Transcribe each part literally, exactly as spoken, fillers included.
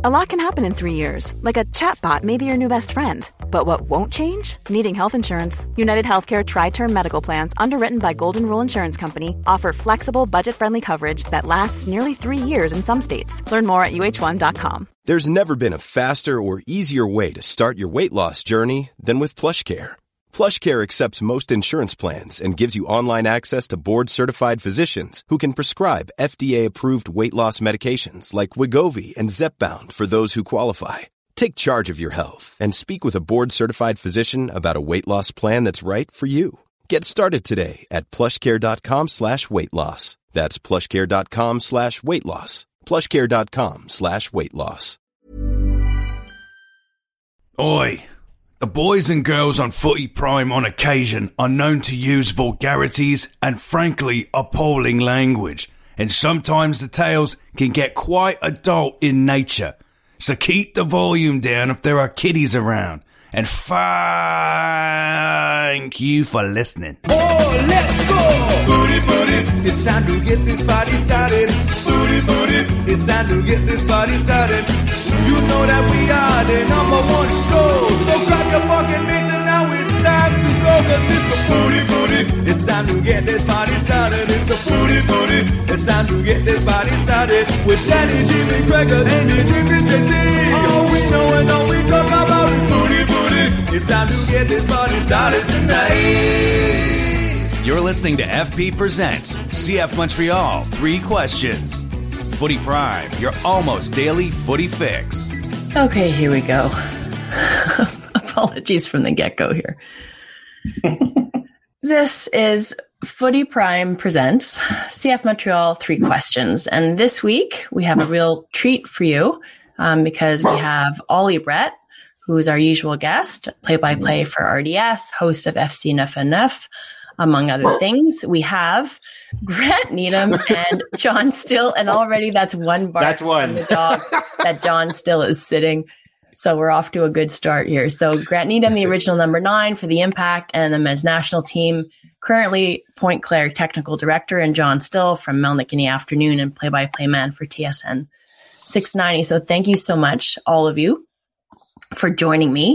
A lot can happen in three years, like a chatbot may be your new best friend. But what won't change? Needing health insurance. United Healthcare Tri-Term Medical Plans, underwritten by Golden Rule Insurance Company, offer flexible, budget-friendly coverage that lasts nearly three years in some states. Learn more at U H one dot com. There's never been a faster or easier way to start your weight loss journey than with PlushCare. PlushCare accepts most insurance plans and gives you online access to board-certified physicians who can prescribe F D A-approved weight loss medications like Wegovy and Zepbound for those who qualify. Take charge of your health and speak with a board-certified physician about a weight loss plan that's right for you. Get started today at plushcare.com slash weight loss. That's plushcare.com slash weight loss. plushcare.com slash weight loss. Oi. The boys and girls on Footy Prime on occasion are known to use vulgarities and frankly appalling language, and sometimes the tales can get quite adult in nature. So keep the volume down if there are kiddies around, and thank you for listening. Oh, let's go! Footy, footy, it's time to get this party started. Footy, footy, it's time to get this party started. You know that we are the number one show. So grab your fucking mates and now it's time to go. Cause it's the Footy Footy. It's time to get this party started. It's the Footy Footy. It's time to get this party started. With Danny, Jimmy, Gregor, Andy, Jimmy, J C. All we know and all we talk about is Footy Footy. It's time to get this party started tonight. You're listening to F P Presents C F Montreal Three Questions. Footy Prime, your almost daily footy fix. Okay, here we go. Apologies from the get-go here. This is Footy Prime Presents C F Montreal Three Questions. And this week, we have a real treat for you um, because we have Ollie Brett, who is our usual guest, play-by-play for R D S, host of F C Neuf and Neuf, among other things. We have Grant Needham and John Still, and already that's one bark that's one. from the dog that John Still is sitting. So we're off to a good start here. So Grant Needham, the original number nine for the Impact and the men's national team, currently Point Claire technical director, and John Still from Melnick in the afternoon and play-by-play man for T S N six ninety. So thank you so much, all of you, for joining me.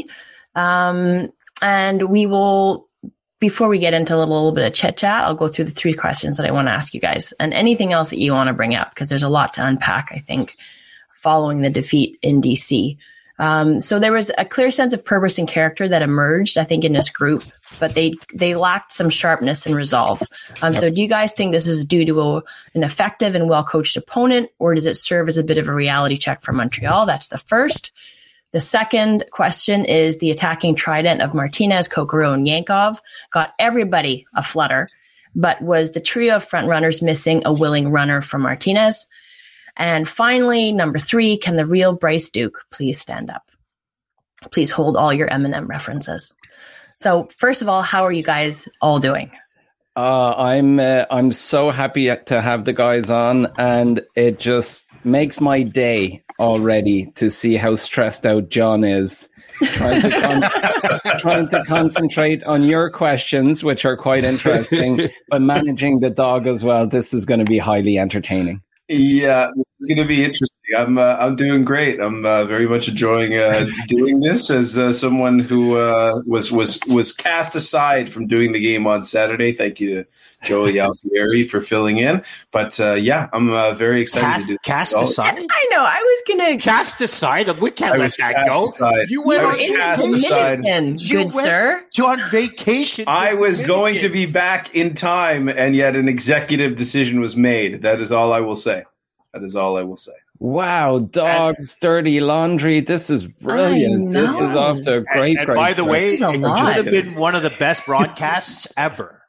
Um, and we will, before we get into a little, little bit of chit chat, I'll go through the three questions that I want to ask you guys and anything else that you want to bring up, because there's a lot to unpack, I think, following the defeat in D C. Um, so there was a clear sense of purpose and character that emerged, I think, in this group, but they, they lacked some sharpness and resolve. Um, so do you guys think this is due to a, an effective and well-coached opponent, or does it serve as a bit of a reality check for Montreal? That's the first. The second question is the attacking trident of Martinez, Kokoro, and Yankov got everybody a flutter, but was the trio of front runners missing a willing runner from Martinez? And finally, number three, can the real Bryce Duke please stand up? Please hold all your Eminem references. So first of all, how are you guys all doing? Uh, I'm uh, I'm so happy to have the guys on, and it just makes my day already to see how stressed out John is, trying to con- trying to concentrate on your questions, which are quite interesting, but managing the dog as well. This is going to be highly entertaining. Yeah, this is going to be interesting. I'm uh, I'm doing great. I'm uh, very much enjoying uh, doing this as uh, someone who uh, was was was cast aside from doing the game on Saturday. Thank you to Joey Alfieri for filling in. But uh, yeah, I'm uh, very excited Cast, to do this. cast aside. I know. I was gonna cast aside. We can't I let was that cast go. aside. You went I was on, cast in aside. Dominican, You good went sir. to on vacation. to I was Dominican. going to be back in time, and yet an executive decision was made. That is all I will say. That is all I will say. Wow, dogs, dirty laundry. This is brilliant. This is off to a great, And, and great by the start. way, This is a it lot. would have been one of the best broadcasts ever.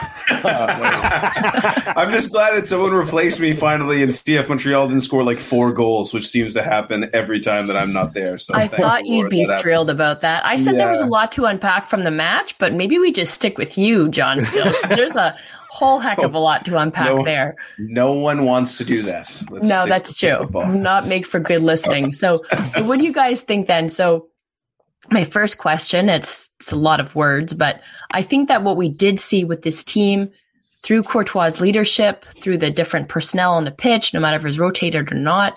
I'm just glad that someone replaced me finally, and C F Montreal didn't score like four goals, which seems to happen every time that I'm not there. So I thank thought the you'd Lord be that thrilled about that. I said there was a Yeah. lot to unpack from the match, but maybe we just stick with you, John Still. There's a whole heck of a lot to unpack No. there. No one wants to do that. Let's No, stick that's with the true. football. Not make for good listening. So what do you guys think then? So my first question, it's, it's a lot of words, but I think that what we did see with this team through Courtois' leadership, through the different personnel on the pitch, no matter if it was rotated or not,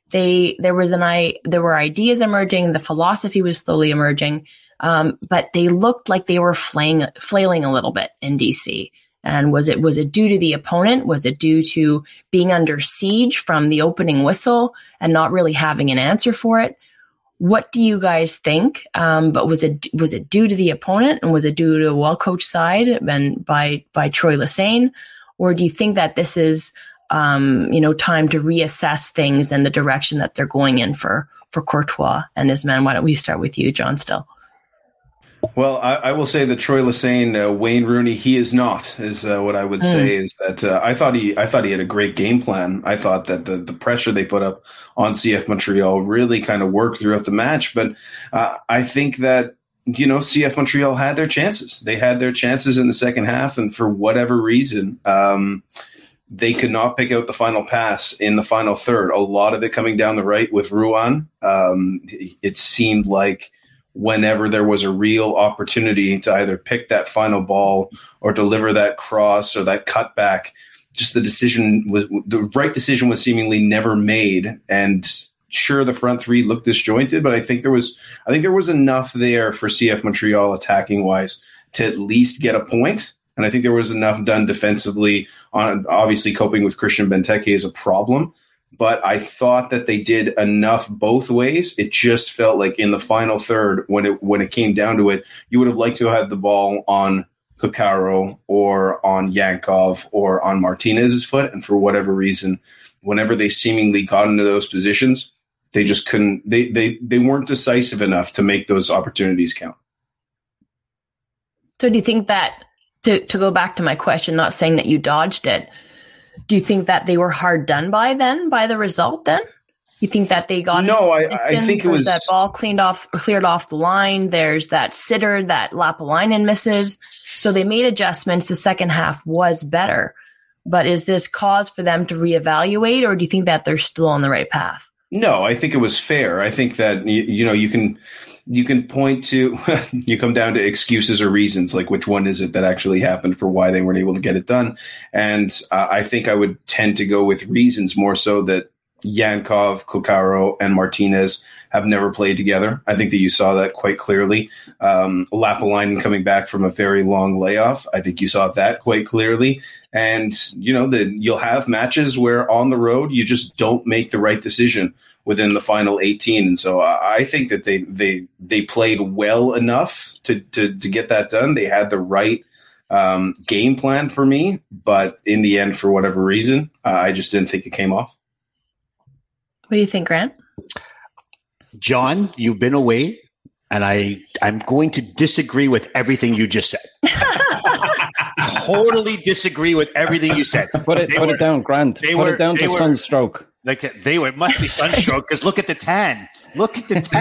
they there was an I there were ideas emerging, the philosophy was slowly emerging, um, but they looked like they were flaying, flailing a little bit in D C. And was it was it due to the opponent? Was it due to being under siege from the opening whistle and not really having an answer for it? What do you guys think? Um, but was it was it due to the opponent, and was it due to a well-coached side and by by Troy Lesesne, or do you think that this is um, you know time to reassess things and the direction that they're going in for for Courtois and his men? Why don't we start with you, John Still? Well, I, I will say that Troy Lesesne, uh, Wayne Rooney, he is not, is uh, what I would mm. say. Is that uh, I thought he, I thought he had a great game plan. I thought that the the pressure they put up on C F Montreal really kind of worked throughout the match. But uh, I think that you know C F Montreal had their chances. They had their chances in the second half, and for whatever reason, um, they could not pick out the final pass in the final third. A lot of it coming down the right with Ruan. Um, it seemed like whenever there was a real opportunity to either pick that final ball or deliver that cross or that cutback, just the decision was the right decision was seemingly never made. And sure, the front three looked disjointed, but I think there was I think there was enough there for C F Montreal attacking wise to at least get a point. And I think there was enough done defensively on obviously coping with Christian Benteke is a problem. But I thought that they did enough both ways. It just felt like in the final third, when it when it came down to it, you would have liked to have had the ball on Coccaro or on Yankov or on Martinez's foot. And for whatever reason, whenever they seemingly got into those positions, they just couldn't. They they they weren't decisive enough to make those opportunities count. So do you think that, to to go back to my question, not saying that you dodged it, do you think that they were hard done by then, by the result then? You think that they got no? I, I think it was that ball cleaned off, cleared off the line. There's that sitter that Lapalainen misses. So they made adjustments. The second half was better. But is this cause for them to reevaluate, or do you think that they're still on the right path? No, I think it was fair. I think that you, you know you can you can point to you come down to excuses or reasons, like which one is it that actually happened for why they weren't able to get it done. And uh, I think I would tend to go with reasons more so that Yankov, Coccaro, and Martinez have never played together. I think that you saw that quite clearly. Um, Lapalainen coming back from a very long layoff, I think you saw that quite clearly. And, you know, the, you'll have matches where on the road you just don't make the right decision within the final eighteen. And so I think that they they they played well enough to to, to get that done. They had the right um, game plan for me, but in the end, for whatever reason, uh, I just didn't think it came off. What do you think, Grant? John, you've been away, and I, I'm going to disagree with everything you just said. Totally disagree with everything you said. Put it, put were, it down, Grant. Put were, it down to were, sunstroke. Like they were, it must be sunstroke, because look at the tan. Look at the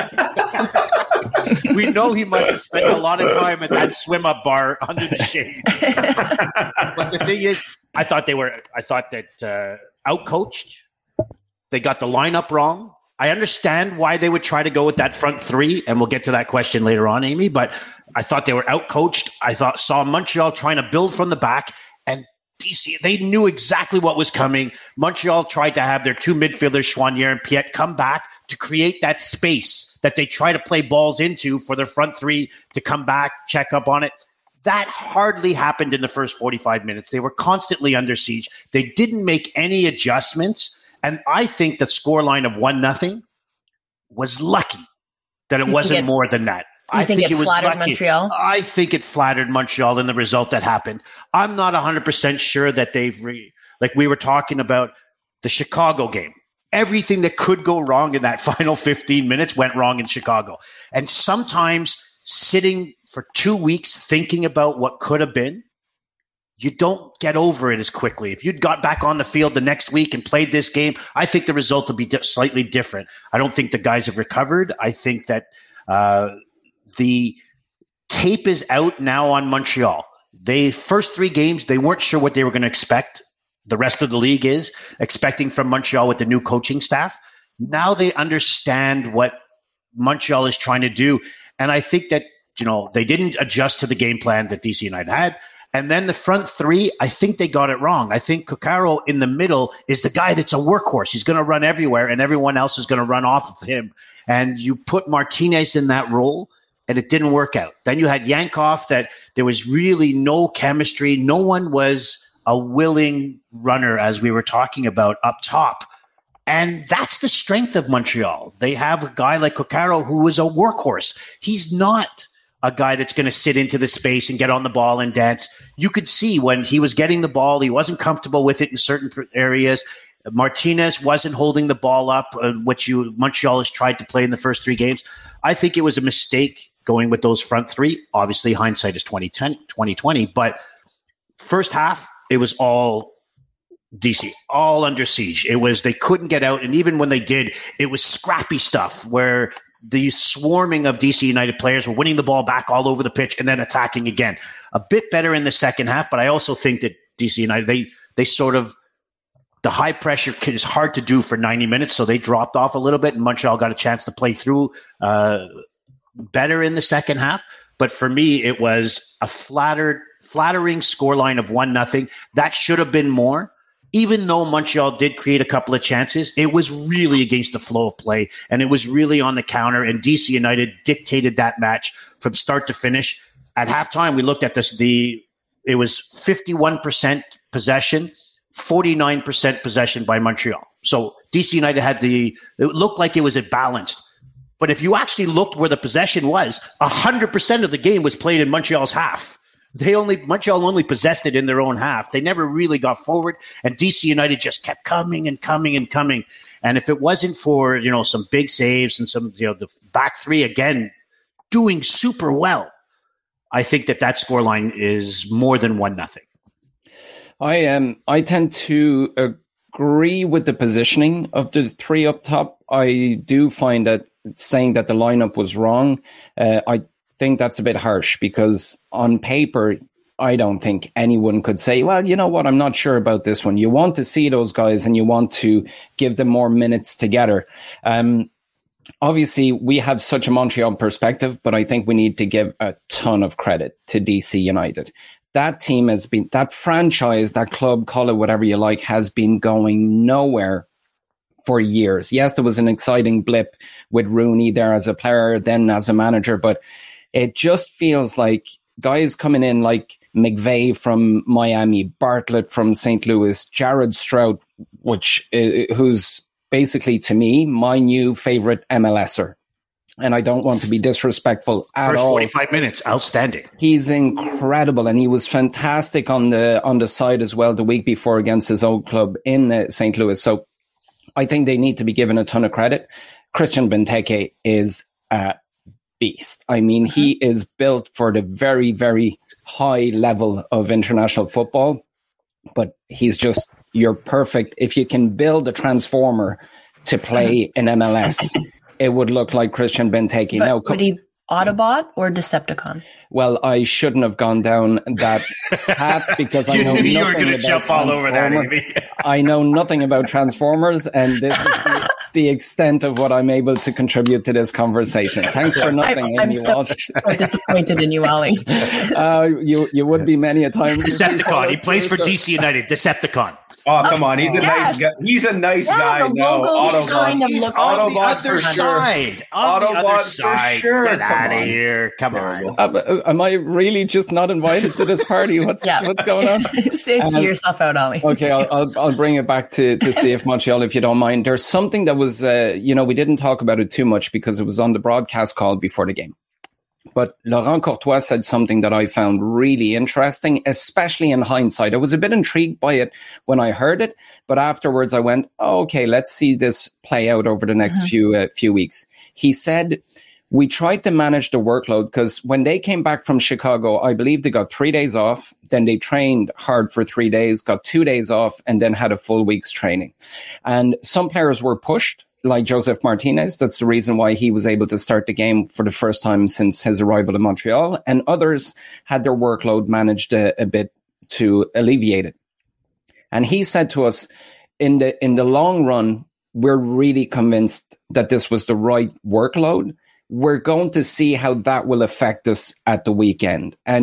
tan. We know he must have spent a lot of time at that swim up bar under the shade. But the thing is, I thought they were, I thought that uh, outcoached. They got the lineup wrong. I understand why they would try to go with that front three, and we'll get to that question later on, Amy, but I thought they were outcoached. I thought saw Montreal trying to build from the back, and D C, they knew exactly what was coming. Montreal tried to have their two midfielders, Choinière and Piette, come back to create that space that they try to play balls into for their front three to come back, check up on it. That hardly happened in the first forty-five minutes. They were constantly under siege. They didn't make any adjustments. And I think the scoreline of one nothing was lucky that it you wasn't it, more than that. You I think, think it, it flattered Montreal? I think it flattered Montreal in the result that happened. I'm not one hundred percent sure that they've re- like we were talking about the Chicago game. Everything that could go wrong in that final fifteen minutes went wrong in Chicago. And sometimes sitting for two weeks thinking about what could have been, you don't get over it as quickly. If you'd got back on the field the next week and played this game, I think the result would be di- slightly different. I don't think the guys have recovered. I think that uh, the tape is out now on Montreal. They first three games, they weren't sure what they were going to expect. The rest of the league is expecting from Montreal with the new coaching staff. Now they understand what Montreal is trying to do. And I think that, you know, they didn't adjust to the game plan that D C United had. And then the front three, I think they got it wrong. I think Coccaro in the middle is the guy that's a workhorse. He's going to run everywhere, and everyone else is going to run off of him. And you put Martinez in that role, and it didn't work out. Then you had Yankov that there was really no chemistry. No one was a willing runner, as we were talking about, up top. And that's the strength of Montreal. They have a guy like Coccaro who is a workhorse. He's not a guy that's going to sit into the space and get on the ball and dance. You could see when he was getting the ball, he wasn't comfortable with it in certain areas. Martinez wasn't holding the ball up, uh, which you Montreal has tried to play in the first three games. I think it was a mistake going with those front three. Obviously, hindsight is twenty twenty, but first half, it was all D C, all under siege. It was, they couldn't get out. And even when they did, it was scrappy stuff where the swarming of D C United players were winning the ball back all over the pitch and then attacking again. A bit better in the second half, but I also think that D C United, they they sort of, the high pressure is hard to do for ninety minutes, so they dropped off a little bit, and Montreal got a chance to play through uh, better in the second half. But for me, it was a flattered, flattering scoreline of one nothing. That should have been more. Even though Montreal did create a couple of chances, it was really against the flow of play, and it was really on the counter, and D C United dictated that match from start to finish. At halftime, we looked at this. The It was fifty-one percent possession, forty-nine percent possession by Montreal. So D C United had the – it looked like it was balanced. But if you actually looked where the possession was, one hundred percent of the game was played in Montreal's half. They only Montreal only possessed it in their own half. They never really got forward, and D C United just kept coming and coming and coming. And if it wasn't for, you know, some big saves and some, you know, the back three again doing super well, I think that that scoreline is more than one nothing. I um I tend to agree with the positioning of the three up top. I do find that saying that the lineup was wrong, uh, I think that's a bit harsh, because on paper, I don't think anyone could say, well, you know what, I'm not sure about this one. You want to see those guys and you want to give them more minutes together. Um, obviously, we have such a Montreal perspective, but I think we need to give a ton of credit to D C United. That team has been, that franchise, that club, call it whatever you like, has been going nowhere for years. Yes, there was an exciting blip with Rooney there as a player, then as a manager, but it just feels like guys coming in like McVay from Miami, Bartlett from Saint Louis, Jared Stroud, which uh, who's basically, to me, my new favorite MLSer. And I don't want to be disrespectful at First all. forty-five minutes, outstanding. He's incredible, and he was fantastic on the on the side as well the week before against his old club in uh, Saint Louis. So I think they need to be given a ton of credit. Christian Benteke is a beast. I mean, he is built for the very, very high level of international football, but he's just, you're perfect. If you can build a transformer to play in M L S, it would look like Christian Benteke. But now, would he Autobot or Decepticon? Well, I shouldn't have gone down that path because I know nothing you were going to about jump all over that, Amy. I know nothing about Transformers, and this is the, the extent of what I'm able to contribute to this conversation. Thanks for nothing, I'm, I'm Amy still Walsh. so disappointed in you, Ali. uh, you you would be many a time. Decepticon. He plays for D C United. Decepticon. Oh, come on. He's a Yes. nice guy. He's a nice Yeah, guy. the No, logo Autobot. kind of looks Autobot like the for other sure. Side. On the Autobot other for side. sure. Get Come out of on. here. Come on. Uh, am I really just not invited to this party? What's Yeah. what's going on? Say Um, see yourself out, Ali. Okay, I'll, I'll I'll bring it back to to C F Montreal if you don't mind. There's something that was, uh, you know, we didn't talk about it too much because it was on the broadcast call before the game. But Laurent Courtois said something that I found really interesting, especially in hindsight. I was a bit intrigued by it when I heard it, but afterwards I went, oh, okay, let's see this play out over the next uh-huh. few uh, few weeks. He said, we tried to manage the workload because when they came back from Chicago, I believe they got three days off. Then they trained hard for three days, got two days off, and then had a full week's training. And some players were pushed, like Joseph Martinez. That's the reason why he was able to start the game for the first time since his arrival in Montreal. And others had their workload managed a, a bit to alleviate it. And he said to us, in the in the long run, we're really convinced that this was the right workload. We're going to see how that will affect us at the weekend. And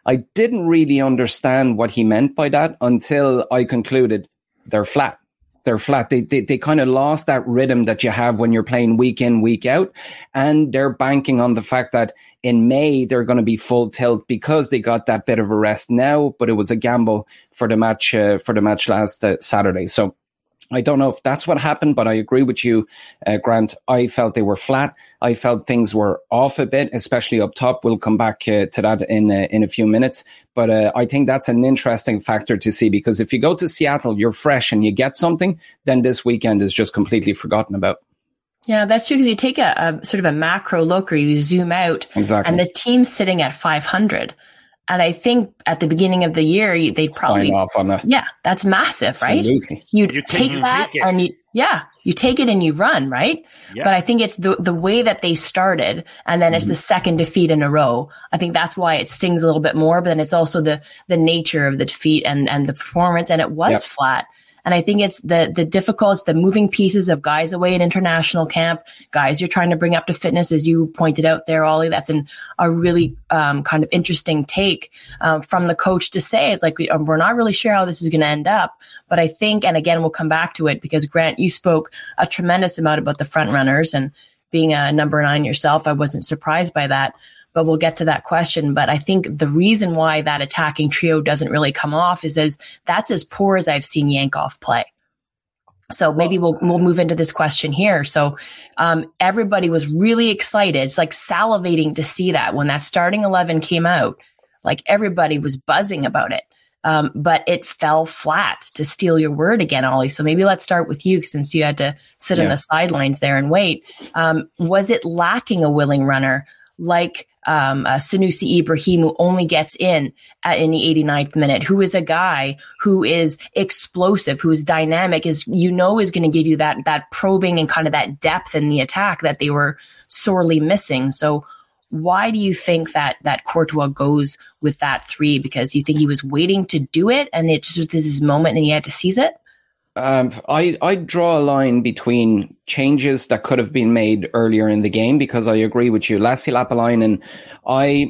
I didn't really understand what he meant by that until I concluded they're flat. They're flat. They, they, they kind of lost that rhythm that you have when you're playing week in, week out. And they're banking on the fact that in May, they're going to be full tilt because they got that bit of a rest now, but it was a gamble for the match, uh, for the match last uh, Saturday. So I don't know if that's what happened, but I agree with you, uh, Grant. I felt they were flat. I felt things were off a bit, especially up top. We'll come back uh, to that in uh, in a few minutes. But uh, I think that's an interesting factor to see, because if you go to Seattle, you're fresh and you get something, then this weekend is just completely forgotten about. Yeah, that's true, because you take a, a sort of a macro look, or you zoom out, exactly, and the team's sitting at five hundred. And I think at the beginning of the year, they probably sign off on that. Yeah, that's massive, right? Absolutely. You, You take take- that you take it. and you, yeah, you take it and you run, right? Yeah. But I think it's the the way that they started, and then it's Mm-hmm. the second defeat in a row. I think that's why it stings a little bit more. But then it's also the the nature of the defeat and and the performance, and it was Yep. flat. And I think it's the the difficult, the moving pieces of guys away in international camp, guys you're trying to bring up to fitness, as you pointed out there, Ollie. That's an, a really um, kind of interesting take um, from the coach to say. It's like, we, we're not really sure how this is going to end up. But I think, and again, we'll come back to it, because Grant, you spoke a tremendous amount about the front runners, and being a number nine yourself, I wasn't surprised by that. But we'll get to that question. But I think the reason why that attacking trio doesn't really come off is as that's as poor as I've seen Yankov play. So maybe we'll we'll move into this question here. So um, everybody was really excited. It's like salivating to see that when that starting eleven came out, like everybody was buzzing about it. Um, but it fell flat, to steal your word again, Ollie. So maybe let's start with you, since you had to sit Yeah. on the sidelines there and wait. Um, was it lacking a willing runner like um, uh, Sanusi Ibrahim, who only gets in at, in the eighty-ninth minute, who is a guy who is explosive, who is dynamic, is, you know, is going to give you that, that probing and kind of that depth in the attack that they were sorely missing. So why do you think that, that Courtois goes with that three? Because you think he was waiting to do it, and it just was his moment and he had to seize it? Um, I I draw a line between changes that could have been made earlier in the game, because I agree with you. Lassi Lappalainen, I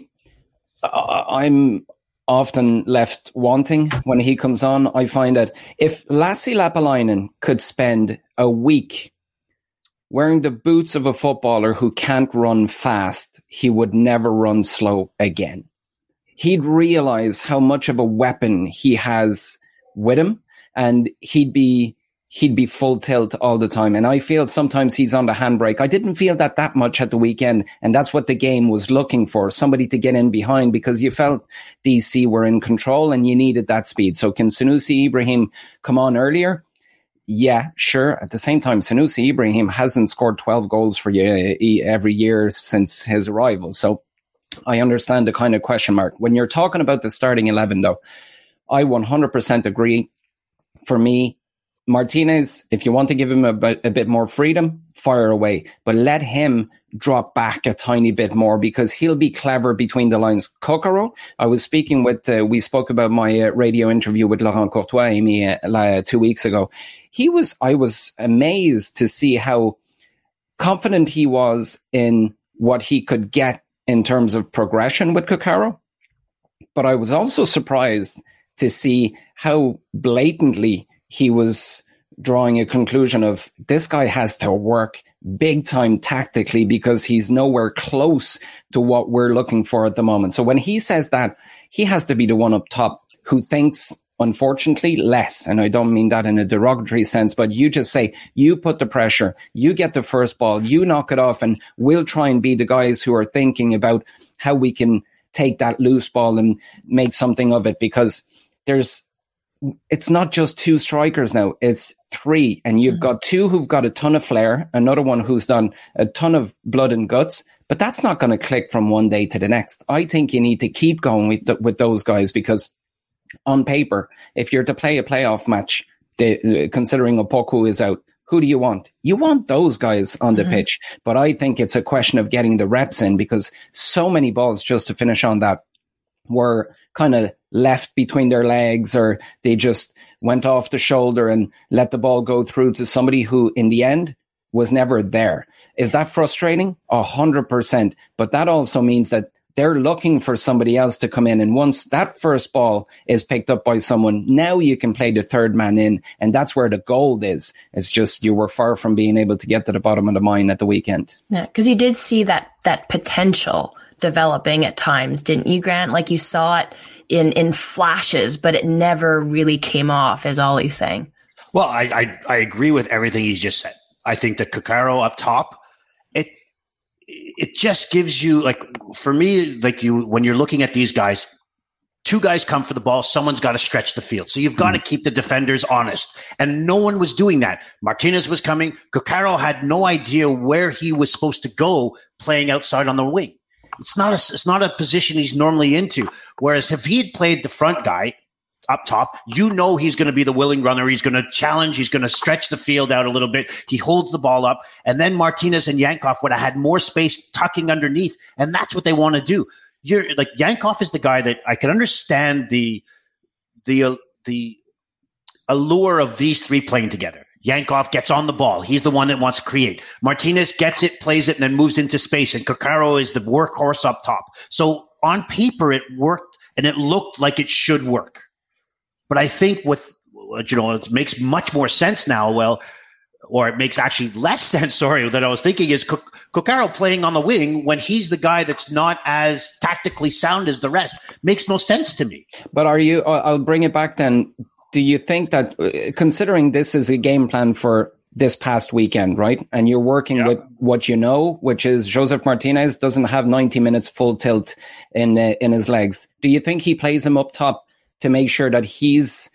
I'm often left wanting when he comes on. I find that if Lassi Lappalainen could spend a week wearing the boots of a footballer who can't run fast, he would never run slow again. He'd realize how much of a weapon he has with him. And he'd be he'd be full tilt all the time. And I feel sometimes he's on the handbrake. I didn't feel that that much at the weekend. And that's what the game was looking for, somebody to get in behind, because you felt D C were in control and you needed that speed. So can Sanusi Ibrahim come on earlier? Yeah, sure. At the same time, Sanusi Ibrahim hasn't scored twelve goals for you every year since his arrival. So I understand the kind of question mark. When you're talking about the starting eleven, though, I one hundred percent agree. For me, Martinez, if you want to give him a bit, a bit more freedom, fire away. But let him drop back a tiny bit more, because he'll be clever between the lines. Kokoro, I was speaking with, uh, we spoke about my uh, radio interview with Laurent Courtois, Amy, uh, two weeks ago. He was, I was amazed to see how confident he was in what he could get in terms of progression with Kokoro. But I was also surprised to see how blatantly he was drawing a conclusion of, this guy has to work big time tactically, because he's nowhere close to what we're looking for at the moment. So when he says that, he has to be the one up top who thinks, unfortunately, less. And I don't mean that in a derogatory sense, but you just say, you put the pressure, you get the first ball, you knock it off, and we'll try and be the guys who are thinking about how we can take that loose ball and make something of it, because there's, it's not just two strikers now, it's three. And you've got two who've got a ton of flair, another one who's done a ton of blood and guts, but that's not going to click from one day to the next. I think you need to keep going with the, with those guys, because on paper, if you're to play a playoff match, the, considering Opoku is out, who do you want? You want those guys on the mm-hmm. pitch. But I think it's a question of getting the reps in, because so many balls, just to finish on that, were kind of left between their legs, or they just went off the shoulder and let the ball go through to somebody who in the end was never there. Is that frustrating? A hundred percent. But that also means that they're looking for somebody else to come in. And once that first ball is picked up by someone, now you can play the third man in. And that's where the gold is. It's just you were far from being able to get to the bottom of the mine at the weekend. Yeah, because you did see that that potential developing at times, didn't you, Grant? Like you saw it in, in flashes, but it never really came off, is all he's saying. Well, I, I, I agree with everything he's just said. I think that Coccaro up top, it it just gives you, like, for me, like you, when you're looking at these guys, two guys come for the ball, someone's got to stretch the field. So you've got to keep the defenders honest. And no one was doing that. Martinez was coming. Coccaro had no idea where he was supposed to go playing outside on the wing. It's not a, it's not a position he's normally into. Whereas if he had played the front guy up top, you know he's going to be the willing runner. He's going to challenge. He's going to stretch the field out a little bit. He holds the ball up. And then Martinez and Yankov would have had more space tucking underneath. And that's what they want to do. You're like, Yankov is the guy that I can understand the, the, uh, the allure of these three playing together. Yankov gets on the ball. He's the one that wants to create. Martinez gets it, plays it, and then moves into space. And Coccaro is the workhorse up top. So on paper, it worked, and it looked like it should work. But I think with, you know, it makes much more sense now. Well, or it makes actually less sense, sorry, that I was thinking is Coccaro playing on the wing when he's the guy that's not as tactically sound as the rest. Makes no sense to me. But are you, I'll bring it back then. Do you think that, considering this is a game plan for this past weekend, right? And you're working yeah. with what you know, which is Joseph Martinez doesn't have ninety minutes full tilt in uh, in his legs. Do you think he plays him up top to make sure that he's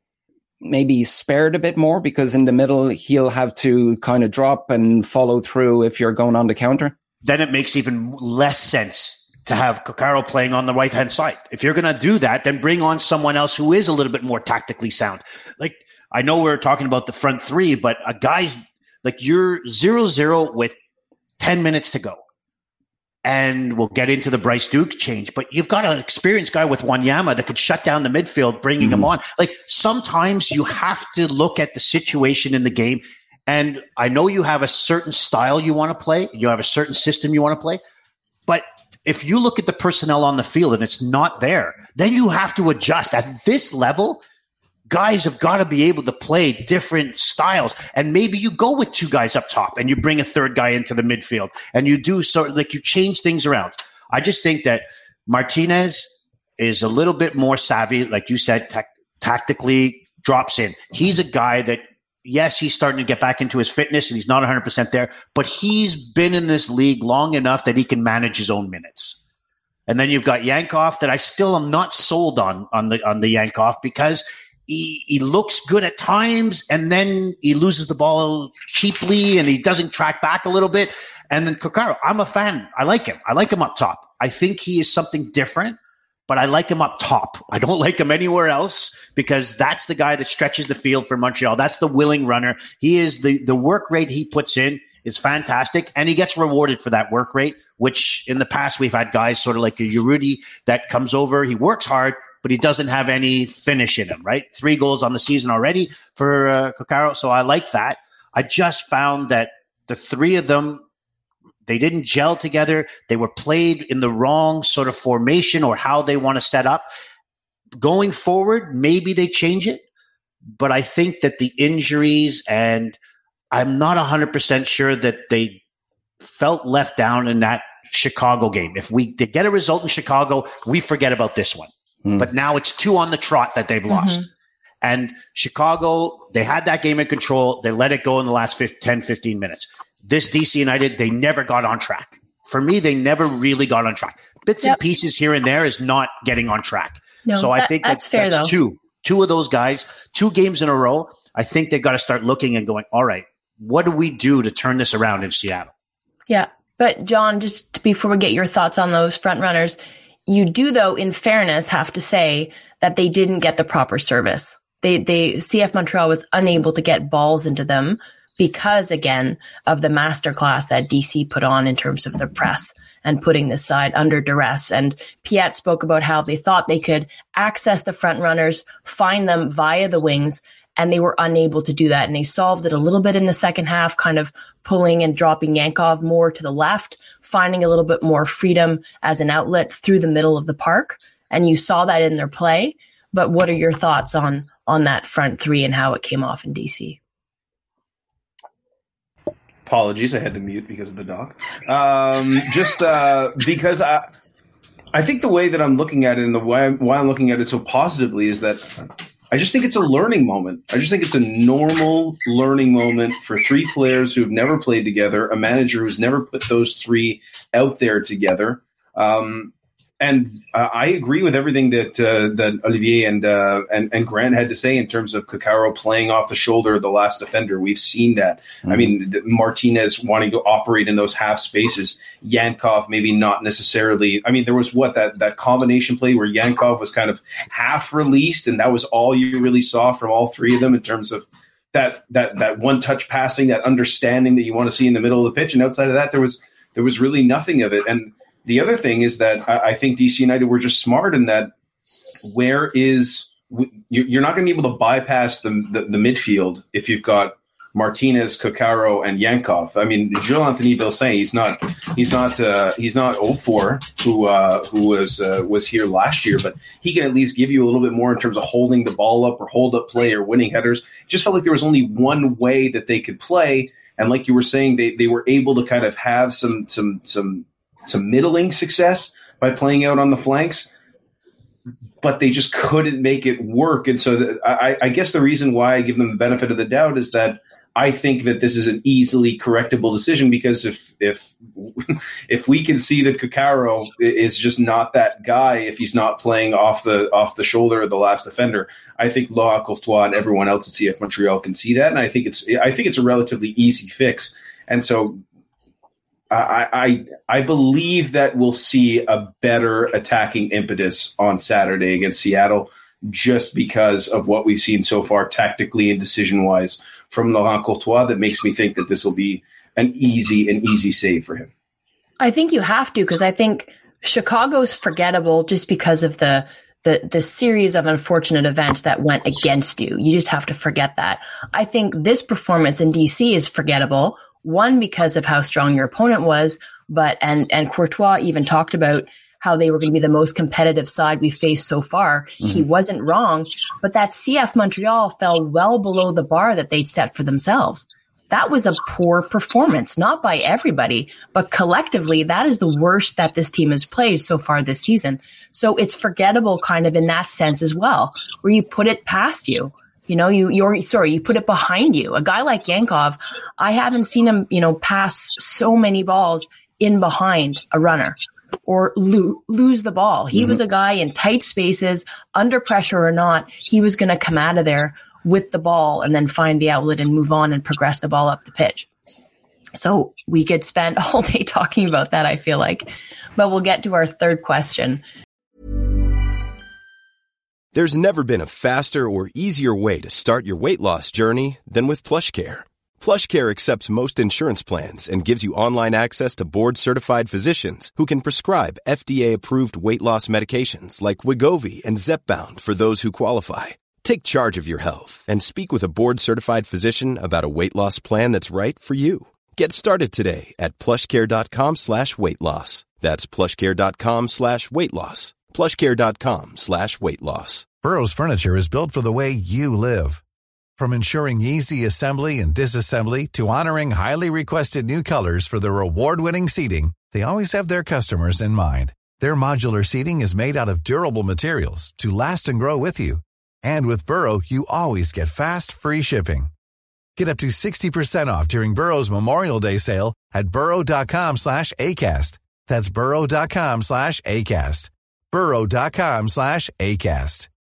maybe spared a bit more? Because in the middle, he'll have to kind of drop and follow through if you're going on the counter. Then it makes even less sense to have Coccaro playing on the right-hand side. If you're going to do that, then bring on someone else who is a little bit more tactically sound. Like, I know we're talking about the front three, but a guy's like, you're zero zero with ten minutes to go. And we'll get into the Bryce Duke change, but you've got an experienced guy with Wanyama that could shut down the midfield, bringing mm-hmm. him on. Like, sometimes you have to look at the situation in the game. And I know you have a certain style you want to play. You have a certain system you want to play. But if you look at the personnel on the field and it's not there, then you have to adjust. At this level, guys have got to be able to play different styles. And maybe you go with two guys up top and you bring a third guy into the midfield and you do sort of like you change things around. I just think that Martinez is a little bit more savvy, like you said, ta- tactically drops in. He's a guy that, yes, he's starting to get back into his fitness and he's not one hundred percent there, but he's been in this league long enough that he can manage his own minutes. And then you've got Yankov that I still am not sold on, on the, on the Yankov because he, he looks good at times and then he loses the ball cheaply and he doesn't track back a little bit. And then Coccaro, I'm a fan. I like him. I like him up top. I think he is something different, but I like him up top. I don't like him anywhere else because that's the guy that stretches the field for Montreal. That's the willing runner. He is the, the work rate he puts in is fantastic, and he gets rewarded for that work rate, which in the past we've had guys sort of like a Urruti that comes over. He works hard, but he doesn't have any finish in him, right? Three goals on the season already for uh, Coccaro, so I like that. I just found that the three of them, they didn't gel together. They were played in the wrong sort of formation or how they want to set up. Going forward, maybe they change it, but I think that the injuries, and I'm not one hundred percent sure that they felt left down in that Chicago game. If we did get a result in Chicago, we forget about this one. Mm. But now it's two on the trot that they've lost. Mm-hmm. And Chicago, they had that game in control. They let it go in the last ten, fifteen minutes. This D C United, they never got on track. For me, they never really got on track. Bits yep. and pieces here and there is not getting on track. No, so I that, think that's, that's that's fair, though. Two, two of those guys, two games in a row, I think they've got to start looking and going, all right, what do we do to turn this around in Seattle? Yeah. But John, just before we get your thoughts on those front runners, you do, though, in fairness, have to say that they didn't get the proper service. They, they, C F Montreal was unable to get balls into them because, again, of the masterclass that D C put on in terms of the press and putting this side under duress. And Piat spoke about how they thought they could access the front runners, find them via the wings, and they were unable to do that. And they solved it a little bit in the second half, kind of pulling and dropping Yankov more to the left, finding a little bit more freedom as an outlet through the middle of the park. And you saw that in their play. But what are your thoughts on on that front three and how it came off in D C? Apologies, I had to mute because of the dog. Um, just uh, because I, I think the way that I'm looking at it and the why I'm, why I'm looking at it so positively is that I just think it's a learning moment. I just think it's a normal learning moment for three players who've never played together, a manager who's never put those three out there together. Um, And uh, I agree with everything that uh, that Olivier and, uh, and and Grant had to say in terms of Coccaro playing off the shoulder of the last defender. We've seen that. Mm-hmm. I mean, Martinez wanting to operate in those half spaces. Yankov maybe not necessarily. I mean, there was what that that combination play where Yankov was kind of half released, and that was all you really saw from all three of them in terms of that that that one touch passing, that understanding that you want to see in the middle of the pitch. And outside of that, there was there was really nothing of it. And the other thing is that I think D C United were just smart in that where is – you're not going to be able to bypass the, the, the midfield if you've got Martinez, Coccaro, and Yankov. I mean, Jules-Anthony Vilsaint, he's not he's not uh, he's not oh four who uh, who was uh, was here last year, but he can at least give you a little bit more in terms of holding the ball up or hold up play or winning headers. It just felt like there was only one way that they could play, and like you were saying, they they were able to kind of have some some some – some middling success by playing out on the flanks, but they just couldn't make it work. And so the, I, I guess the reason why I give them the benefit of the doubt is that I think that this is an easily correctable decision, because if if if we can see that Coccaro is just not that guy, if he's not playing off the off the shoulder of the last defender, I think Laurent Courtois and everyone else at C F Montreal can see that, and I think it's I think it's a relatively easy fix. And so I, I I believe that we'll see a better attacking impetus on Saturday against Seattle, just because of what we've seen so far tactically and decision-wise from Laurent Courtois. That makes me think that this will be an easy an easy save for him. I think you have to, because I think Chicago's forgettable just because of the the the series of unfortunate events that went against you. You just have to forget that. I think this performance in D C is forgettable. One, because of how strong your opponent was, but and and Courtois even talked about how they were going to be the most competitive side we faced so far. Mm-hmm. He wasn't wrong, but that C F Montreal fell well below the bar that they'd set for themselves. That was a poor performance, not by everybody, but collectively, that is the worst that this team has played so far this season. So it's forgettable kind of in that sense as well, where you put it past you. You know, you, you're sorry, you put it behind you. A guy like Yankov, I haven't seen him, you know, pass so many balls in behind a runner or lo- lose the ball. He mm-hmm. was a guy in tight spaces, under pressure or not. He was going to come out of there with the ball and then find the outlet and move on and progress the ball up the pitch. So we could spend all day talking about that, I feel like. But we'll get to our third question. There's never been a faster or easier way to start your weight loss journey than with PlushCare. PlushCare accepts most insurance plans and gives you online access to board-certified physicians who can prescribe F D A-approved weight loss medications like Wegovy and Zepbound for those who qualify. Take charge of your health and speak with a board-certified physician about a weight loss plan that's right for you. Get started today at plushcare.com slash weight loss. That's plushcare.com slash weight loss. plushcare.com slash weight loss. Burrow's furniture is built for the way you live. From ensuring easy assembly and disassembly to honoring highly requested new colors for their award-winning seating, they always have their customers in mind. Their modular seating is made out of durable materials to last and grow with you. And with Burrow, you always get fast, free shipping. Get up to sixty percent off during Burrow's Memorial Day sale at burrow.com slash ACAST. That's burrow.com slash ACAST. burrow.com slash ACAST.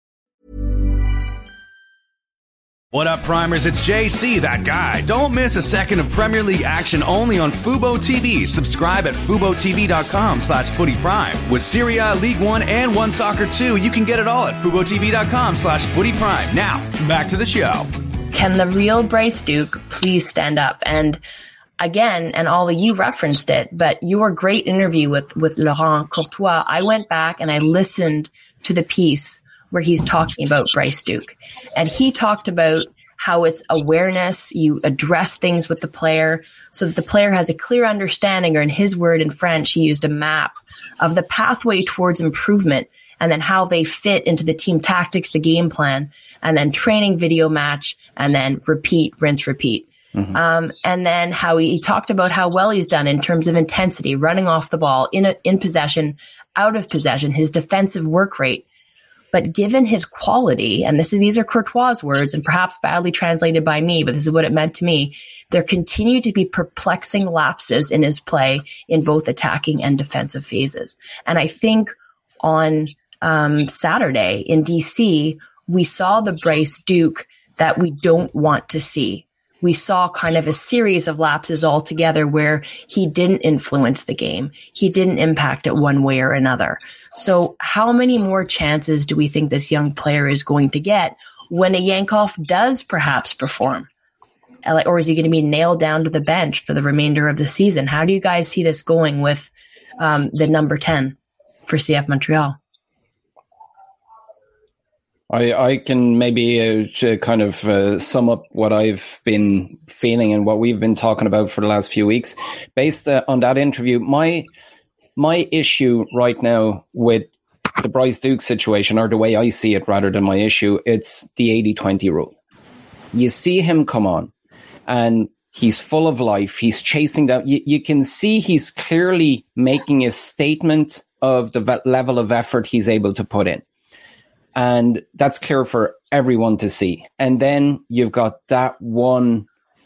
What up, Primers? It's J C, that guy. Don't miss a second of Premier League action only on Fubo T V. Subscribe at FuboTV.com slash Footy Prime. With Serie A, League One, and One Soccer two, you can get it all at FuboTV.com slash Footy Prime. Now, back to the show. Can the real Bryce Duke please stand up? And again, and Ollie, you referenced it, but your great interview with, with Laurent Courtois, I went back and I listened to the piece where he's talking about Bryce Duke. And he talked about how it's awareness. You address things with the player so that the player has a clear understanding, or in his word in French, he used a map of the pathway towards improvement, and then how they fit into the team tactics, the game plan, and then training, video match, and then repeat, rinse, repeat. Mm-hmm. Um, and then how he, he talked about how well he's done in terms of intensity, running off the ball, in a, in possession, out of possession, his defensive work rate. But given his quality, and this is, these are Courtois' words and perhaps badly translated by me, but this is what it meant to me, there continue to be perplexing lapses in his play in both attacking and defensive phases. And I think on um, Saturday in D C, we saw the Bryce Duke that we don't want to see. We saw kind of a series of lapses altogether where he didn't influence the game. He didn't impact it one way or another. So how many more chances do we think this young player is going to get when a Yankov does perhaps perform? Or is he going to be nailed down to the bench for the remainder of the season? How do you guys see this going with um, the number ten for C F Montreal? I, I can maybe uh, kind of uh, sum up what I've been feeling and what we've been talking about for the last few weeks. Based uh, on that interview, my my issue right now with the Bryce Duke situation, or the way I see it rather than my issue, it's the eighty twenty rule. You see him come on and he's full of life. He's chasing down. You, you can see he's clearly making a statement of the ve- level of effort he's able to put in. And that's clear for everyone to see. And then you've got that one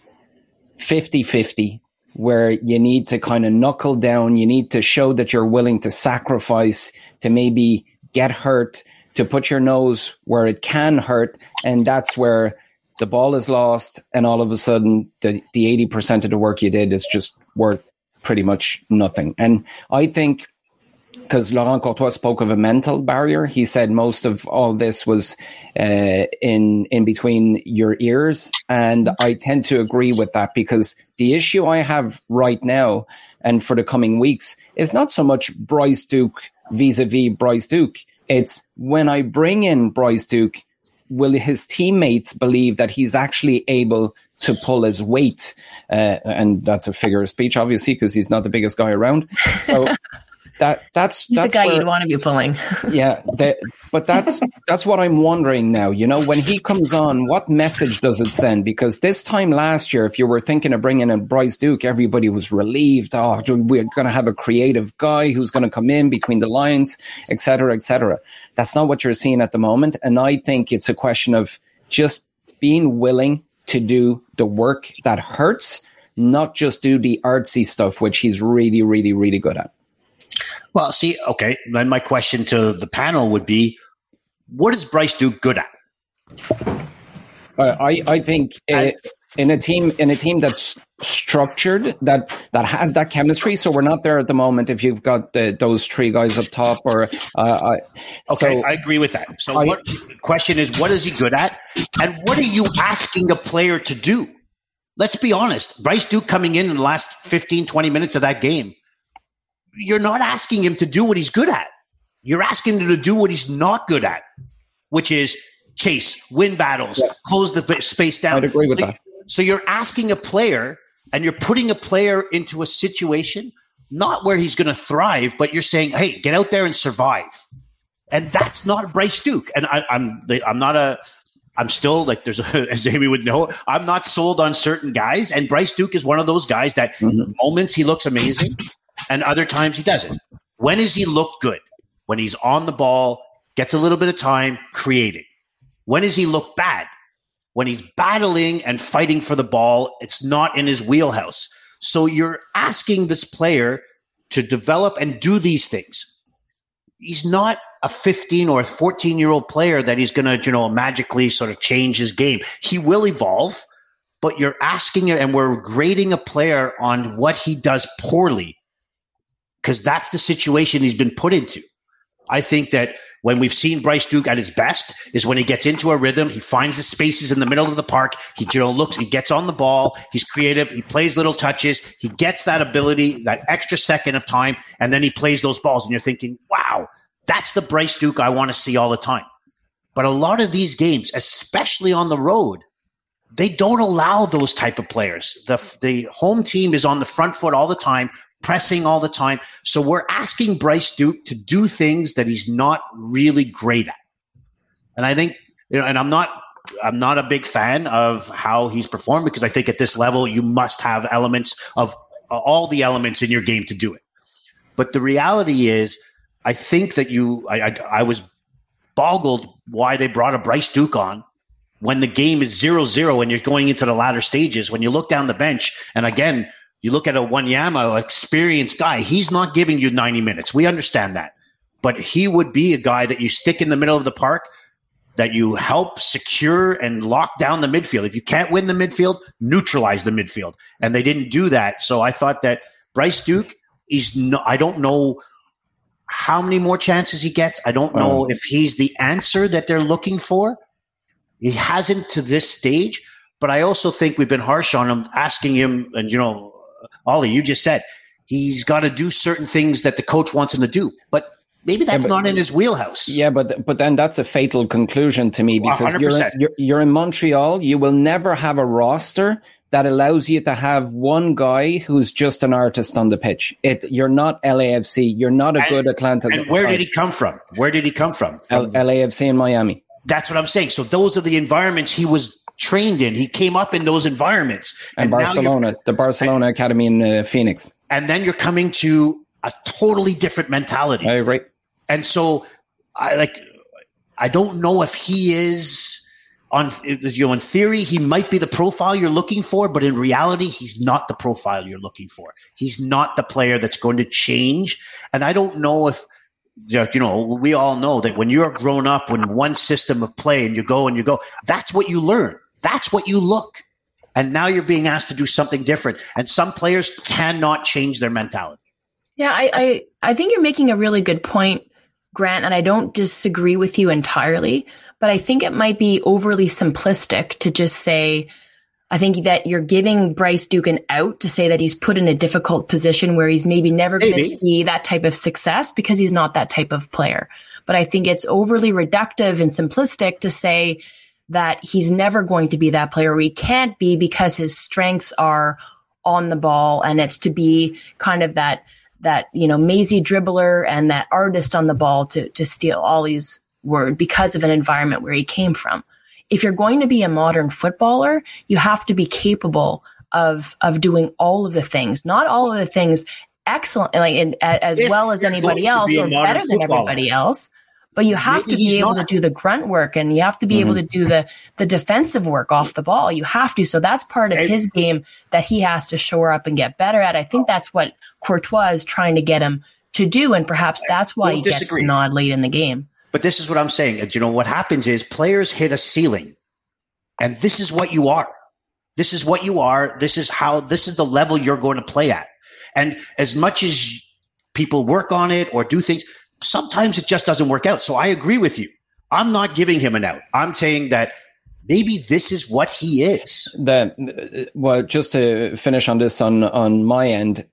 fifty-fifty where you need to kind of knuckle down. You need to show that you're willing to sacrifice, to maybe get hurt, to put your nose where it can hurt. And that's where the ball is lost. And all of a sudden, the, the eighty percent of the work you did is just worth pretty much nothing. And I think, because Laurent Courtois spoke of a mental barrier, he said most of all this was uh, in in between your ears. And I tend to agree with that, because the issue I have right now and for the coming weeks is not so much Bryce Duke vis-a-vis Bryce Duke. It's when I bring in Bryce Duke, will his teammates believe that he's actually able to pull his weight? Uh, and that's a figure of speech, obviously, because he's not the biggest guy around. So... That that's He's that's the guy where, you'd want to be pulling. yeah, that, but that's that's what I'm wondering now. You know, when he comes on, what message does it send? Because this time last year, if you were thinking of bringing in Bryce Duke, everybody was relieved. Oh, we're going to have a creative guy who's going to come in between the lines, et cetera, et cetera. That's not what you're seeing at the moment. And I think it's a question of just being willing to do the work that hurts, not just do the artsy stuff, which he's really, really, really good at. Well, see, okay, then my question to the panel would be, what is Bryce Duke good at? Uh, I I think uh, in a team in a team that's structured, that that has that chemistry. So we're not there at the moment. If you've got uh, those three guys up top, or uh, I, okay, so I agree with that. So I, what the question is, what is he good at, and what are you asking a player to do? Let's be honest. Bryce Duke coming in in the last fifteen, twenty minutes of that game, you're not asking him to do what he's good at. You're asking him to do what he's not good at, which is chase, win battles, yeah. close the space down. I'd agree with so, that. So you're asking a player, and you're putting a player into a situation not where he's going to thrive, but you're saying, hey, get out there and survive. And that's not Bryce Duke. And I, I'm I'm not a I'm still like there's a, as Amy would know, I'm not sold on certain guys. And Bryce Duke is one of those guys that mm-hmm. moments he looks amazing. And other times he doesn't. When does he look good? When he's on the ball, gets a little bit of time, creating. When does he look bad? When he's battling and fighting for the ball, it's not in his wheelhouse. So you're asking this player to develop and do these things. He's not a fifteen or a fourteen-year-old player that he's going to, you know, magically sort of change his game. He will evolve, but you're asking it, and we're grading a player on what he does poorly, because that's the situation he's been put into. I think that when we've seen Bryce Duke at his best is when he gets into a rhythm, he finds the spaces in the middle of the park, he you know, looks, he gets on the ball, he's creative, he plays little touches, he gets that ability, that extra second of time, and then he plays those balls, and you're thinking, wow, that's the Bryce Duke I want to see all the time. But a lot of these games, especially on the road, they don't allow those type of players. The the home team is on the front foot all the time, pressing all the time. So we're asking Bryce Duke to do things that he's not really great at. And I think, you know, and I'm not, I'm not a big fan of how he's performed, because I think at this level you must have elements of uh, all the elements in your game to do it. But the reality is, I think that you, I, I, I was boggled why they brought a Bryce Duke on when the game is zero zero and you're going into the latter stages. When you look down the bench, and again, you look at a Wanyama, experienced guy, he's not giving you ninety minutes. We understand that. But he would be a guy that you stick in the middle of the park, that you help secure and lock down the midfield. If you can't win the midfield, neutralize the midfield. And they didn't do that. So I thought that Bryce Duke, he's no, I don't know how many more chances he gets. I don't know if he's the answer that they're looking for. He hasn't to this stage, but I also think we've been harsh on him, asking him, and you know, Ollie, you just said he's got to do certain things that the coach wants him to do, but maybe that's yeah, but, not in his wheelhouse. Yeah, but but then that's a fatal conclusion to me, because you're in, you're, you're in Montreal. You will never have a roster that allows you to have one guy who's just an artist on the pitch. It, you're not L A F C. You're not a and, good Atlanta. And where side. did he come from? Where did he come from? from L- LAFC in Miami. That's what I'm saying. So those are the environments he was trained in. He came up in those environments. And, and Barcelona, the Barcelona and, Academy in uh, Phoenix. And then you're coming to a totally different mentality. I agree. And so I like, I don't know if he is on, you know, in theory, he might be the profile you're looking for, but in reality, he's not the profile you're looking for. He's not the player that's going to change. And I don't know if, you know, we all know that when you're grown up in one system of play and you go and you go, that's what you learn. That's what you look. And now you're being asked to do something different. And some players cannot change their mentality. Yeah, I, I, I think you're making a really good point, Grant, and I don't disagree with you entirely, but I think it might be overly simplistic to just say, I think that you're giving Bryce Duke an out to say that he's put in a difficult position where he's maybe never going to see that type of success because he's not that type of player. But I think it's overly reductive and simplistic to say that he's never going to be that player, or he can't be because his strengths are on the ball, and it's to be kind of that, that, you know, mazy dribbler and that artist on the ball, to, to steal Ollie's word, because of an environment where he came from. If you're going to be a modern footballer, you have to be capable of of doing all of the things, not all of the things excellent, like in, as if well as anybody else, or better than footballer. everybody else. But you have Maybe to be able not. to do the grunt work, and you have to be mm-hmm. able to do the the defensive work off the ball. You have to. So that's part of and, his game that he has to shore up and get better at. I think that's what Courtois is trying to get him to do, and perhaps that's why he disagree. gets the nod late in the game. But this is what I'm saying. You know, what happens is players hit a ceiling, and this is what you are. This is what you are. This is how, this is the level you're going to play at. And as much as people work on it or do things, sometimes it just doesn't work out. So I agree with you. I'm not giving him an out. I'm saying that maybe this is what he is. That, well, just to finish on this on, on my end,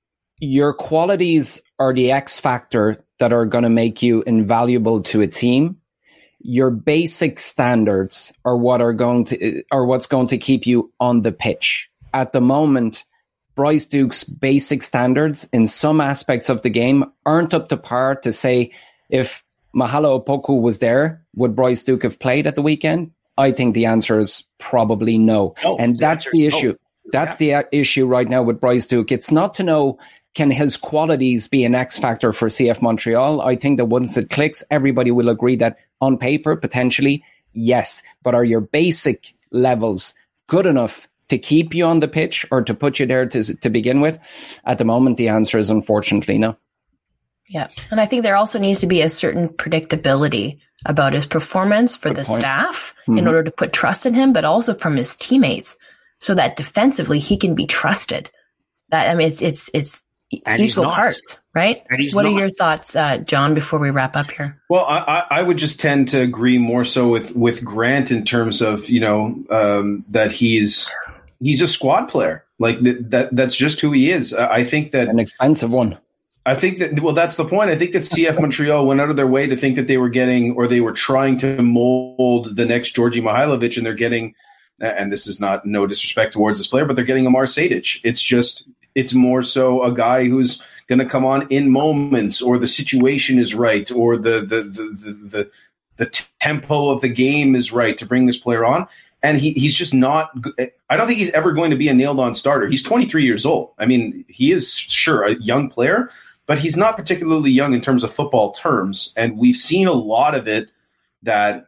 your qualities are the X factor that are going to make you invaluable to a team. Your basic standards are what are going to are what's going to keep you on the pitch. At the moment, Bryce Duke's basic standards in some aspects of the game aren't up to par to say, if Mahalo Opoku was there, would Bryce Duke have played at the weekend? I think the answer is probably no. no and that's the issue. No. That's yeah. the issue right now with Bryce Duke. It's not to know, can his qualities be an X factor for C F Montreal? I think that once it clicks, everybody will agree that on paper, potentially, yes. But are your basic levels good enough to keep you on the pitch or to put you there to to begin with? At the moment, the answer is unfortunately no. Yeah. And I think there also needs to be a certain predictability about his performance for good the point. staff mm-hmm. in order to put trust in him, but also from his teammates, so that defensively he can be trusted. That, I mean, it's, it's, it's, And equal parts, right? What not. are your thoughts, uh, John, before we wrap up here? Well, I, I would just tend to agree more so with, with Grant in terms of, you know, um, that he's he's a squad player. Like th- that that's just who he is. Uh, I think that an expensive one. I think that, well, that's the point. I think that C F Montreal went out of their way to think that they were getting, or they were trying to mold the next Georgi Mihailovic, and they're getting and this is not no disrespect towards this player, but they're getting Amar Sejdic. It's just, it's more so a guy who's going to come on in moments, or the situation is right, or the the the the, the, the tempo of the game is right to bring this player on. And he he's just not – I don't think he's ever going to be a nailed-on starter. He's twenty-three years old. I mean, he is, sure, a young player, but he's not particularly young in terms of football terms. And we've seen a lot of it that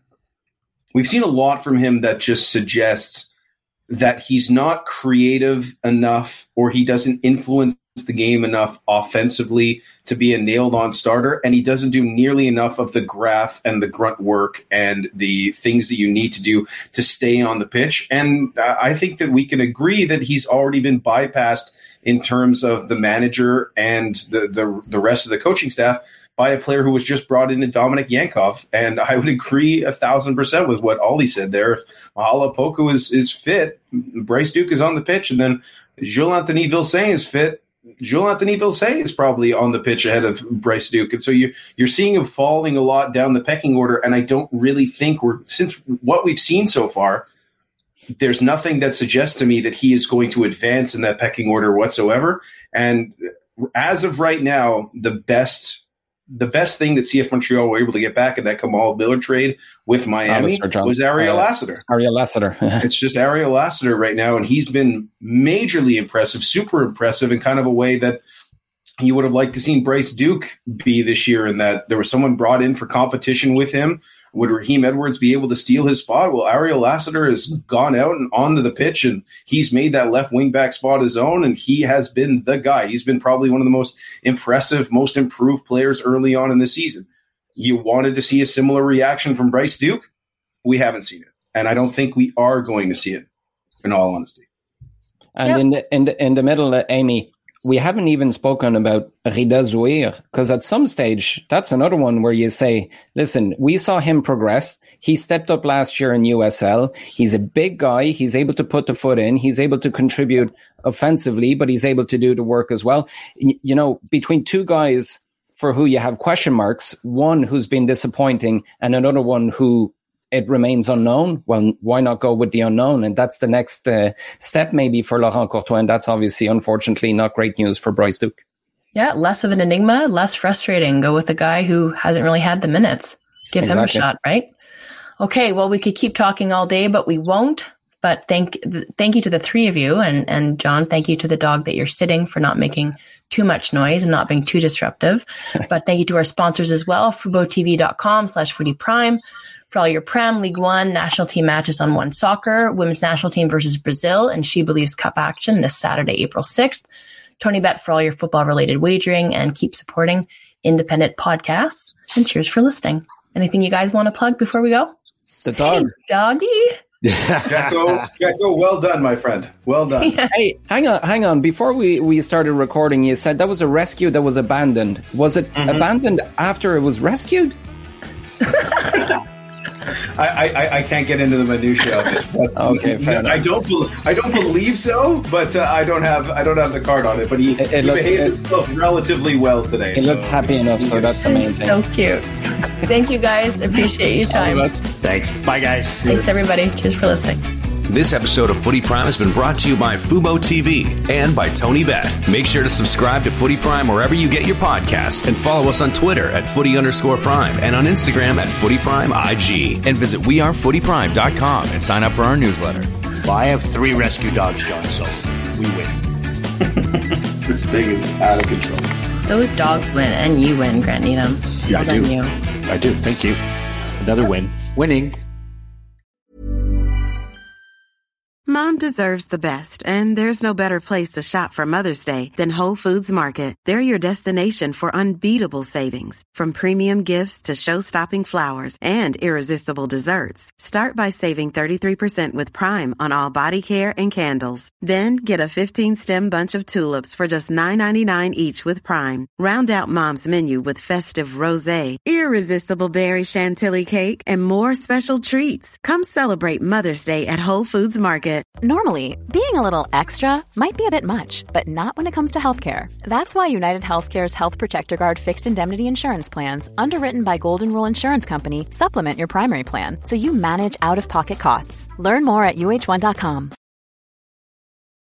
– we've seen a lot from him that just suggests that he's not creative enough, or he doesn't influence the game enough offensively to be a nailed-on starter, and he doesn't do nearly enough of the graft and the grunt work and the things that you need to do to stay on the pitch. And I think that we can agree that he's already been bypassed in terms of the manager and the, the, the rest of the coaching staff by a player who was just brought in, Dominic Yankov. And I would agree a thousand percent with what Ollie said there. If Mahala Poku is, is fit, Bryce Duke is on the pitch, and then Jules-Anthony Vilsaint is fit, Jules-Anthony Vilsaint is probably on the pitch ahead of Bryce Duke. And so you, you're seeing him falling a lot down the pecking order. And I don't really think we're, since what we've seen so far, there's nothing that suggests to me that he is going to advance in that pecking order whatsoever. And as of right now, the best the best thing that C F Montreal were able to get back in that Kamal Miller trade with Miami was Ariel uh, Lassiter. Ariel Lassiter. It's just Ariel Lassiter right now, and he's been majorly impressive, super impressive, in kind of a way that you would have liked to seen Bryce Duke be this year, in that there was someone brought in for competition with him. Would Raheem Edwards be able to steal his spot? Well, Ariel Lassiter has gone out and onto the pitch, and he's made that left wing back spot his own, and he has been the guy. He's been probably one of the most impressive, most improved players early on in the season. You wanted to see a similar reaction from Bryce Duke? We haven't seen it, and I don't think we are going to see it, in all honesty. And yep. in the in the, in the middle, uh, Amy, we haven't even spoken about Rida Zouhir, because at some stage, that's another one where you say, listen, we saw him progress. He stepped up last year in U S L. He's a big guy. He's able to put the foot in. He's able to contribute offensively, but he's able to do the work as well. You know, between two guys for who you have question marks, one who's been disappointing and another one who it remains unknown, well, why not go with the unknown? And that's the next uh, step maybe for Laurent Courtois. And that's obviously, unfortunately, not great news for Bryce Duke. Yeah, less of an enigma, less frustrating. Go with a guy who hasn't really had the minutes. Give exactly. him a shot, right? Okay, well, we could keep talking all day, but we won't. But thank thank you to the three of you. And, and John, thank you to the dog that you're sitting for not making too much noise and not being too disruptive. But thank you to our sponsors as well, FuboTV.com slash Footy Prime. For all your Prem, League One, national team matches on One Soccer, women's national team versus Brazil, and She Believes Cup action this Saturday, April sixth. TonyBet for all your football-related wagering, and keep supporting independent podcasts. And cheers for listening. Anything you guys want to plug before we go? The dog. Hey, doggy. Jacko, Jacko, well done, my friend. Well done. Yeah. Hey, hang on, hang on. Before we, we started recording, you said that was a rescue that was abandoned. Was it mm-hmm. abandoned after it was rescued? I, I, I can't get into the minutiae of it. That's, okay, fair enough. I don't be, I don't believe so, but uh, I don't have I don't have the card on it. But he, it, it he look, behaved it, himself relatively well today. He so. looks happy enough, so that's the main thing. So cute. Thank you, guys. Appreciate your time. Thanks. Bye, guys. Thanks, everybody. Cheers for listening. This episode of Footy Prime has been brought to you by Fubo T V and by TonyBet. Make sure to subscribe to Footy Prime wherever you get your podcasts, and follow us on Twitter at Footy underscore Prime and on Instagram at Footy Prime I G. And visit we are footy prime dot com and sign up for our newsletter. Well, I have three rescue dogs, John, so we win. This thing is out of control. Those dogs win, and you win, Grant Needham. Yeah, well I do. You. I do. Thank you. Another win. Winning. Mom deserves the best, and there's no better place to shop for Mother's Day than Whole Foods Market. They're your destination for unbeatable savings, from premium gifts to show-stopping flowers and irresistible desserts. Start by saving thirty-three percent with Prime on all body care and candles. Then get a fifteen-stem bunch of tulips for just nine ninety-nine each with Prime. Round out Mom's menu with festive rosé, irresistible berry chantilly cake, and more special treats. Come celebrate Mother's Day at Whole Foods Market. Normally, being a little extra might be a bit much, but not when it comes to healthcare. That's why United Healthcare's Health Protector Guard fixed indemnity insurance plans, underwritten by Golden Rule Insurance Company, supplement your primary plan so you manage out-of-pocket costs. Learn more at U H one dot com.